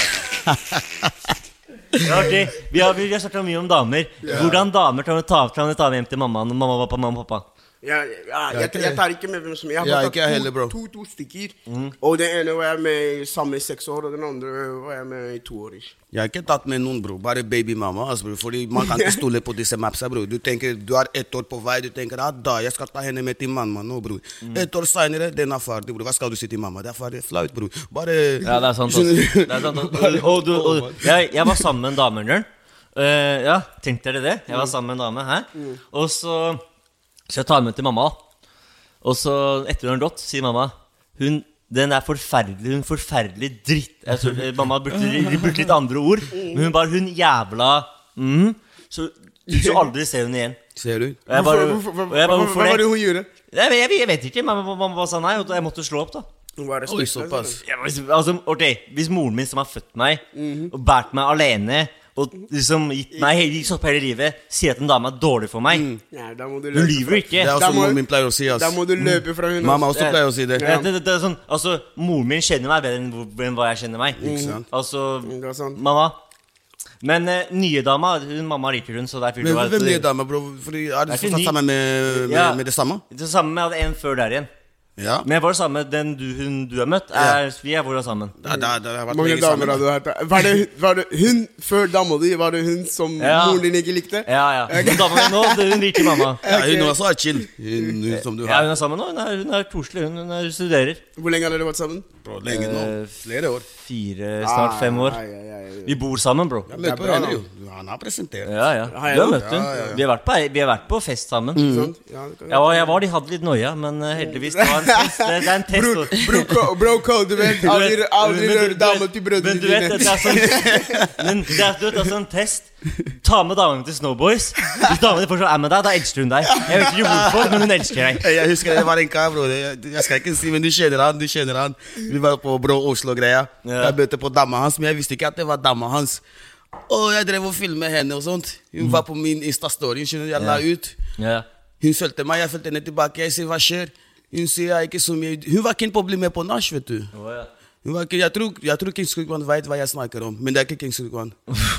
Ja, ok, vi har snakket mye om damer. Hvordan damer kan du ta med hjem til mamma og pappa? Jeg tar ikke med hvem som jeg har bare tatt to stykker. Og den ene var jeg med sammen i 6 år, og den andre var jeg med i 2 år. Jeg har ikke tatt med noen, bro. Bare babymamma, altså, bro. Fordi man kan ikke stole på disse mapsa, bro. Du tenker, du har 1 år på vei, du tenker, da, jeg skal ta henne med til mamma nå, bro. 1 år senere, den er ferdig, bro. Hva skal du si til mamma? Det er ferdig, flaut, bro. Bare... Ja, det er sant, også. Jeg var sammen med en dame, Jørn. Ja, tenkte dere det? Jeg var sammen med en dame, hæ? Og så jeg tar med til mamma. Og så etter hun har gått, sier mamma, den er forferdelig dritt. Mamma brukte litt andre ord, men hun jævla så aldri ser hun igjen. Ser du? Hva var det hun gjorde? Jeg vet ikke, mamma sa nei, og jeg måtte slå opp da. Oi, såpass. Altså, ok, hvis moren min som har født meg og bært meg alene og liksom gitt meg hele livet, sier at en dame er dårlig for meg. Hun lyver ikke. Det er også moren min pleier å si, ass. Da må du løpe fra henne. Mamma også pleier å si det. Det er sånn, altså, moren min kjenner meg bedre enn hva jeg kjenner meg. Altså, mamma. Men nye dama, mamma liker hun, så det er fyrt. Men hvem nye dama, bro? Fordi er det fortsatt sammen med det samme? Det samme med en før der igjen. Ja. Men var det samme, den du har møtt, vi er hvor sammen. Mange damer hadde hørt det. Var det hun før dama di? Var det hun som moren din ikke likte? Ja. Dama mi nå, hun liker mamma. Ja, hun også er chill. Hun som du har. Ja, hun er sammen nå, hun er koselig, hun studerer. Hvor lenge har dere vært sammen? Bro, lenge nå, flere år. 4, snart 5 år. Vi bor sammen, bro. Jeg møter på henne jo. Han har presentert. Ja. Du har møtt hun. Vi har vært på fest sammen. De hadde litt nøya, men heldigvis det var en test. Det er en test. Bro, du vet, aldri rør damer til brødene dine. Men du vet, det er sånn test. Ta med damen til Snowboys. Hvis damen fortsatt er med deg, da elsker hun deg. Jeg vet ikke hvorfor, men hun elsker deg. Jeg husker det var en kar, bro. Jeg skal ikke si, men du kjenner han. Vi var på Bro Oslo-greia. Jeg møtte på dama hans, men jeg visste ikke at det var dama hans. Og jeg drev og filmet henne og sånt. Hun var på min Insta-story, jeg la ut. Hun følte meg, jeg følte henne tilbake. Jeg sier, hva skjer? Hun sier, ikke så mye. Hun var keen på å bli med på nach, vet du. Jeg tror King Skugman vet hva jeg snakker om, men det er ikke King Skugman.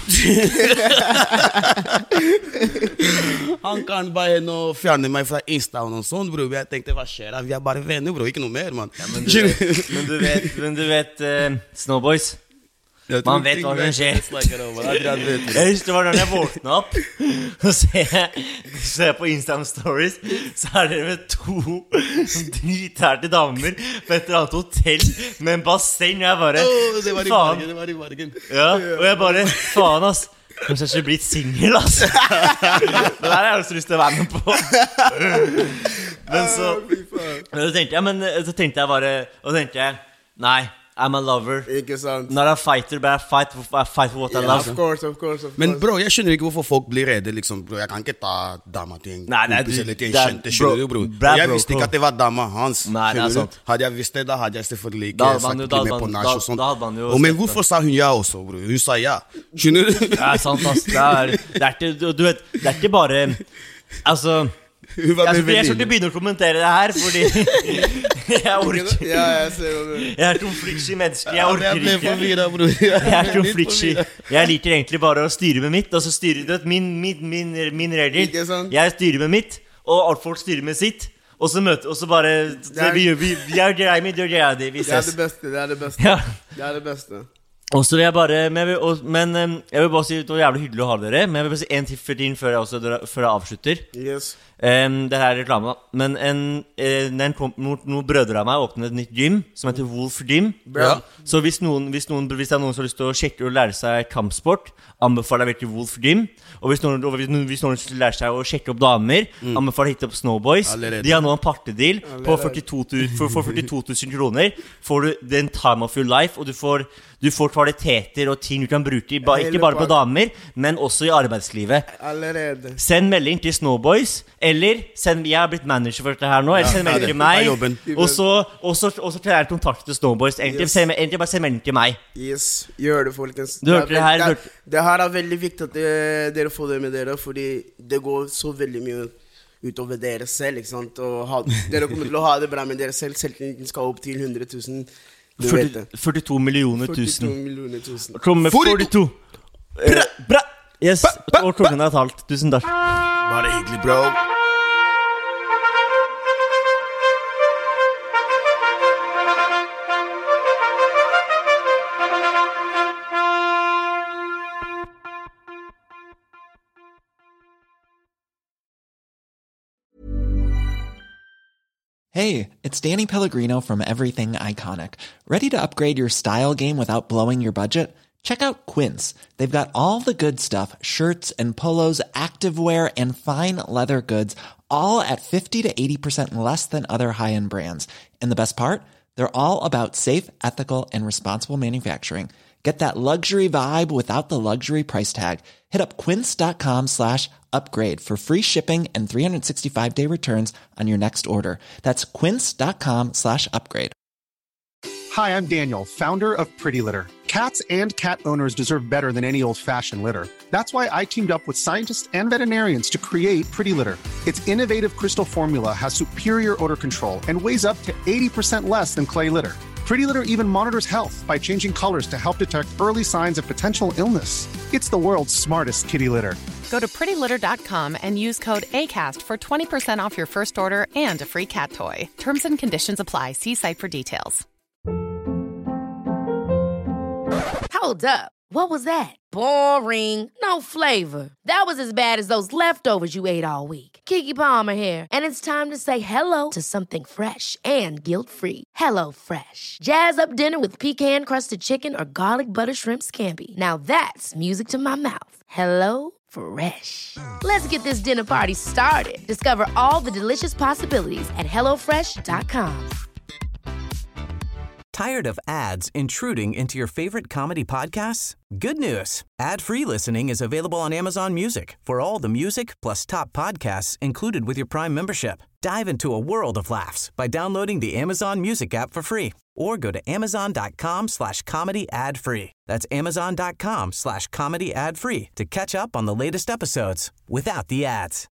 Han kan bare fjerne meg fra Insta og noe sånt, bro. Jeg tenkte, hva skjer da? Vi er bare venner, bro, ikke noe mer, man. Men du vet Snowboys? Man vet hva som skjer. Jeg husker det var da jeg våknet opp og ser på Instagram Stories, så er det med 2 drithærte damer på et eller annet hotell med en basseng, og jeg bare det var i Bergen. Ja, og jeg bare, faen ass, kanskje jeg ikke blitt single, ass. Det der har jeg også lyst til å være med på. Men så tenkte jeg bare, nei, I'm a lover. Ikke sant. Not a fighter, but I fight for what I love. Of course. Men bro, jeg skjønner ikke hvorfor folk blir redde, liksom. Bro, jeg kan ikke ta dama til en kompis eller til en kjente, skjønner du, bro. Jeg visste ikke at det var dama hans. Nei, det er sant. Hadde jeg visst det, da hadde jeg selvfølgelig ikke sagt ikke med på nach og sånt. Men hvorfor sa hun ja også, bro? Hun sa ja. Skjønner du? Det er sant, ass. Det er ikke bare, altså... Jeg skal ikke begynne å kommentere det her, fordi jeg orker. Jeg ser det. Jeg er konfliktsky menneske, jeg orker ikke. Jeg er konfliktsky. Jeg liker egentlig bare å styre med mitt, og så styrer det min regel. Jeg styrer med mitt, og alt folk styrer med sitt. Og så møter, og så bare vi gjør greia mi, gjør greia di, vi ses. Det er det beste. Og så vil jeg bare jeg vil bare si det var jævlig hyggelig å ha dere. Men jeg vil bare si en til for din før jeg avslutter. Yes. Det her er reklame. Men noen brødre av meg åpnet et nytt gym som heter Wolf Gym. Så hvis det er noen som har lyst til å sjekke og lære seg kampsport, anbefaler jeg virkelig Wolf Gym. Og hvis noen lærer seg å sjekke opp damer, anbefaler hit opp Snowboys. De har nå en partedeal på 42 000 kroner. Får du den time of your life, og du får kvaliteter og ting du kan bruke ikke bare på damer, men også i arbeidslivet. Allerede. Send melding til Snowboys, eller jeg har blitt manager for dette her nå, eller send melding til meg, og så tar jeg kontakt til Snowboys. Egentlig bare send melding til meg. Yes, gjør det, folkens. Du hørte det her. Det her er veldig viktig at dere får det med dere, fordi det går så veldig mye utover dere selv, ikke sant? Og dere kommer til å ha det bra med dere selv, selvtilliten skal opp til 100 000. 42 millioner tusen. 42. Bra. Yes, og klokken er talt. Tusen takk. Bare hyggelig, bro. Hey, it's Danny Pellegrino from Everything Iconic. Ready to upgrade your style game without blowing your budget? Check out Quince. They've got all the good stuff, shirts and polos, activewear, and fine leather goods, all at 50 to 80% less than other high-end brands. And the best part? They're all about safe, ethical, and responsible manufacturing. Get that luxury vibe without the luxury price tag. Hit up quince.com/upgrade for free shipping and 365-day returns on your next order. That's quince.com/upgrade. Hi, I'm Daniel, founder of Pretty Litter. Cats and cat owners deserve better than any old-fashioned litter. That's why I teamed up with scientists and veterinarians to create Pretty Litter. Its innovative crystal formula has superior odor control and weighs up to 80% less than clay litter. Pretty Litter even monitors health by changing colors to help detect early signs of potential illness. It's the world's smartest kitty litter. Go to prettylitter.com and use code ACAST for 20% off your first order and a free cat toy. Terms and conditions apply. See site for details. Hold up. What was that? Boring. No flavor. That was as bad as those leftovers you ate all week. Keke Palmer here, and it's time to say hello to something fresh and guilt-free. Hello Fresh. Jazz up dinner with pecan-crusted chicken or garlic butter shrimp scampi. Now that's music to my mouth. Hello Fresh. Let's get this dinner party started. Discover all the delicious possibilities at hellofresh.com. Tired of ads intruding into your favorite comedy podcasts? Good news. Ad-free listening is available on Amazon Music for all the music plus top podcasts included with your Prime membership. Dive into a world of laughs by downloading the Amazon Music app for free or go to amazon.com/comedy ad-free. That's amazon.com/comedy ad-free to catch up on the latest episodes without the ads.